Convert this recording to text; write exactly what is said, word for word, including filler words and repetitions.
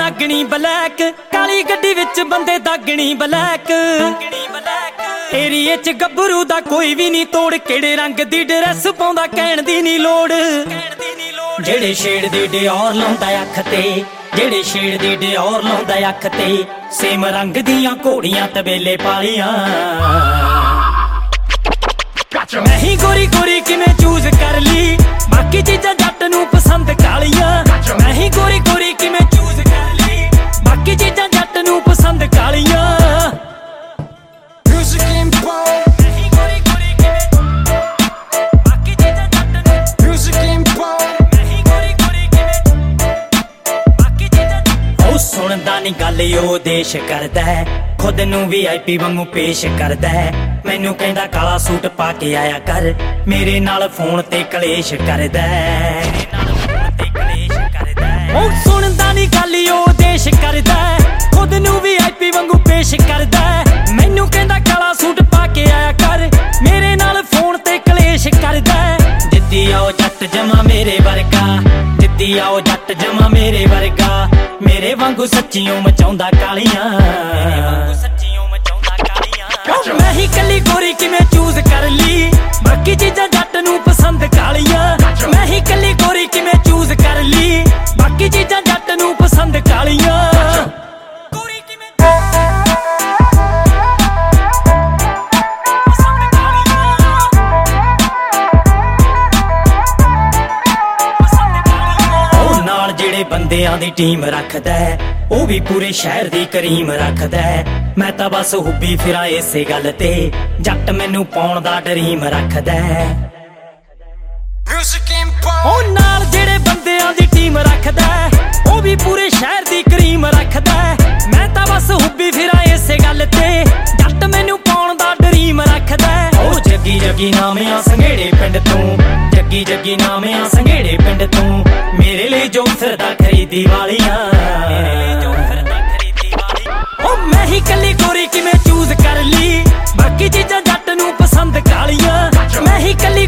ਨਾਗਣੀ black, ਕਾਲੀ ਗੱਡੀ ਵਿੱਚ ਬੰਦੇ ਦਾਗਣੀ ਬਲੈਕ। ਏਰੀਏ ਚ ਗੱਭਰੂ ਦਾ ਕੋਈ ਵੀ ਨਹੀਂ ਤੋੜ, ਕਿਹੜੇ ਰੰਗ ਦੀ ਡਰੈਸ ਪਾਉਂਦਾ ਕਹਿਣ ਦੀ ਨਹੀਂ ਲੋੜ। ਜਿਹੜੇ ਸ਼ੇਡ ਦੀ ਡਿਓਰ ਲਾਉਂਦਾ ਅੱਖ ਤੇ, ਜਿਹੜੇ ਸ਼ੇਡ ਦੀ ਡਿਓਰ ਲਾਉਂਦਾ ਅੱਖ ਤੇ, ਸੇਮ ਰੰਗ ਦੀਆਂ ਘੋੜੀਆਂ ਤਬੇਲੇ ਪਾਲੀਆਂ। ਮੈਂ ਹੀ ਗੋਰੀ ਗੋਰੀ ਕਿਵੇਂ ਚੂਜ਼ ਕਰ ਲਈ, ਬਾਕੀ ਚੀਜ਼ਾਂ ਜੱਟ ਨੂੰ ਪਸੰਦ ਕਾਲੀਆਂ। ਮੈਂ ਹੀ ਗੋਰੀ ਗੋਰੀ ਕਿਵੇਂ ਚੂਜ਼ ਕਰ ਲਈ, ਬਾਕੀ ਚੀਜ਼ਾਂ ਜੱਟ ਨੂੰ ਪਸੰਦ ਕਾਲੀਆਂ। ਸੁਣਦਾ ਨੀ ਗੱਲ ਉਹ ਦੇਸ਼ ਕਰਦਾ, ਖੁਦ ਨੂੰ ਵੀ ਆਈ ਪੀ ਵਾਂਗੂ ਪੇਸ਼ ਕਰਦਾ। ਮੈਨੂੰ ਕਹਿੰਦਾ ਕਾਲਾ ਸੂਟ ਪਾ ਕੇ ਆਇਆ ਕਰ, ਮੇਰੇ ਨਾਲ ਫੋਨ ਤੇ ਕਲੇਸ਼ ਕਰਦਾ। ਉਹ ਸੁਣਦਾ ਨੀ ਗੱਲ ਉਹ ਦੇਸ਼ ਕਰਦਾ, ਖੁਦ ਨੂੰ ਵੀ ਆਈ ਪੀ ਵਾਂਗੂ ਪੇਸ਼ ਕਰਦਾ। ਮੈਨੂੰ ਕਹਿੰਦਾ ਕਾਲਾ ਸੂਟ ਪਾ ਕੇ ਆਇਆ ਕਰ, ਮੇਰੇ ਨਾਲ ਫੋਨ ਤੇ ਕਲੇਸ਼ ਕਰਦਾ। ਜਿੱਦੀ ਆਓ ਜੱਟ ਜਮਾ ਮੇਰੇ ਵਰਗਾ, ਜਿੱਦੀ ਆਓ ਜੱਟ ਜਮਾ ਮੇਰੇ ਵਰਗਾ, ਮੇਰੇ ਵਾਂਗੂ ਸੱਚੀਓ ਮਚਾਉਂਦਾ ਕਾਲੀਆਂ। ਮੈਂ ਹੀ ਕੱਲੀ ਗੋਰੀ ਕਿਵੇਂ ਚੂਜ਼ ਕਰ ਲਈ, ਬਾਕੀ ਚੀਜ਼ਾਂ ਜੱਟ ਨੂੰ ਪਸੰਦ ਕਾਲੀਆਂ। ਮੈਂ ਹੀ ਕੱਲੀ ਗੋਰੀ ਕਿਵੇਂ ਚੂਜ਼ ਕਰ ਲਈ, ਬਾਕੀ ਚੀਜ਼ਾਂ ਜੱਟ ਨੂੰ ਪਸੰਦ ਕਾਲੀਆਂ। ਬੰਦਿਆਂ ਦੀ ਟੀਮ ਰੱਖਦਾ, ਉਹ ਵੀ ਪੂਰੇ ਸ਼ਹਿਰ ਦੀ ਕਰੀਮ ਰੱਖਦਾ। ਮੈਂ ਤਾਂ ਬਸ ਹੁੱਬੀ ਫਿਰਾਂ ਇਸੇ ਗੱਲ ਤੇ, ਜੱਟ ਮੈਨੂੰ ਪਾਉਣ ਦਾ ਡਰੀਮ ਰੱਖਦਾ। ਉਹ ਨਾਲ ਜਿਹੜੇ ਬੰਦਿਆਂ ਦੀ ਟੀਮ ਰੱਖਦਾ, ਉਹ ਵੀ ਪੂਰੇ ਸ਼ਹਿਰ ਦੀ ਕਰੀਮ ਰੱਖਦਾ। ਮੈਂ ਤਾਂ ਬਸ ਹੁੱਬੀ ਫਿਰਾਂ ਇਸੇ ਗੱਲ ਤੇ, ਜੱਟ ਮੈਨੂੰ ਪਾਉਣ ਦਾ ਡਰੀਮ ਰੱਖਦਾ। ਉਹ ਜੱਗੀ ਜੱਗੀ ਨਾਮਿਆਂ ਸੰਘੇੜੇ ਪਿੰਡ ਤੋਂ, ਜੱਗੀ ਜੱਗੀ ਨਾਮਿਆਂ ਸੰਘੇੜੇ ਪਿੰਡ ਤੋਂ, ਮੇਰੇ ਲਈ ਜੋ ਫਿਰਦਾ ਖਰੀਦੀ ਵਾਲੀਆਂ। ਉਹ ਮੈਂ ਹੀ ਕੱਲੀ ਗੋਰੀ ਕਿਵੇਂ ਚੂਜ਼ ਕਰ ਲਈ, ਬਾਕੀ ਚੀਜ਼ਾਂ ਜੱਟ ਨੂੰ ਪਸੰਦ ਕਾਲੀਆਂ। ਮੈਂ ਹੀ ਕੱਲੀ